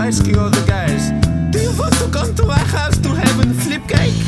asking all the guys, do you want to come to my house to have a flip cake?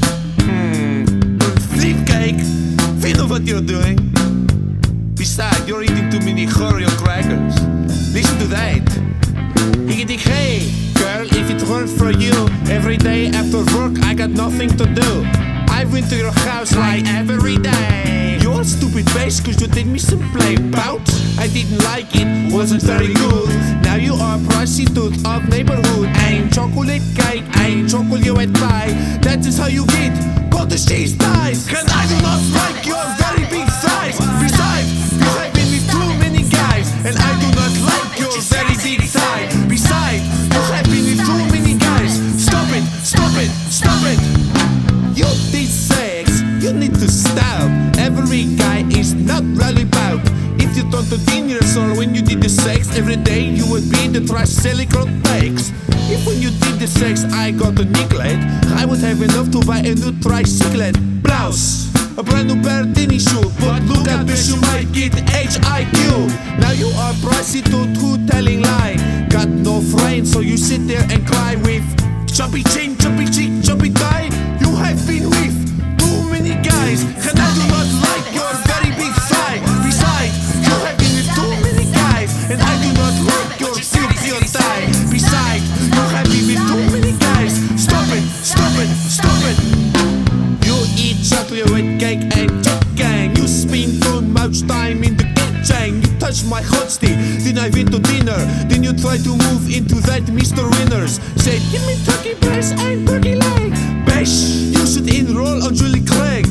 Flip cake? We know what you're doing. Besides, you're eating too many Oreo crackers. Listen to that. Ik denk, hey, girl, if it weren't for you, every day after work I got nothing to do. I went to your house like every day. You're stupid face cause you did me some play bout. I didn't like it, wasn't very good. Now you are a prostitute of neighborhood. Ain't chocolate cake, ain't chocolate pie. That is how you get called the cheese thighs. Cause I do not like your very big thighs. Besides, you have been with too many guys, and I do not like your very big thigh. Besides, you have been with too many guys. Stop it, stop it, stop it. You did sex, you need to stop. Every guy is not really about. If you turned to 10 years old when you did the sex every day, you would be the tricycle takes. If when you did the sex I got a necklet, I would have enough to buy a new tricycle. Blouse, a brand new pair of tennis shoes. But look at this, you might get HIQ. Now you are prostitute who telling lie. Got no friends, so you sit there and cry with choppy chin, choppy cheek, choppy tie. You have been with too many guys, and I do not like your very big thigh. Besides, you have been with too many guys, and I do not like your silky thigh. Besides, you have been with too many guys. Stop it, stop it, stop it. You eat chocolate cake and chicken. You spend too much time in the kitchen. You touch my hot stick, then I went to dinner. Then you try to move into that Mr. Winners. Said, give me turkey breast and turkey leg. Bash, you should enroll on Julie Craig.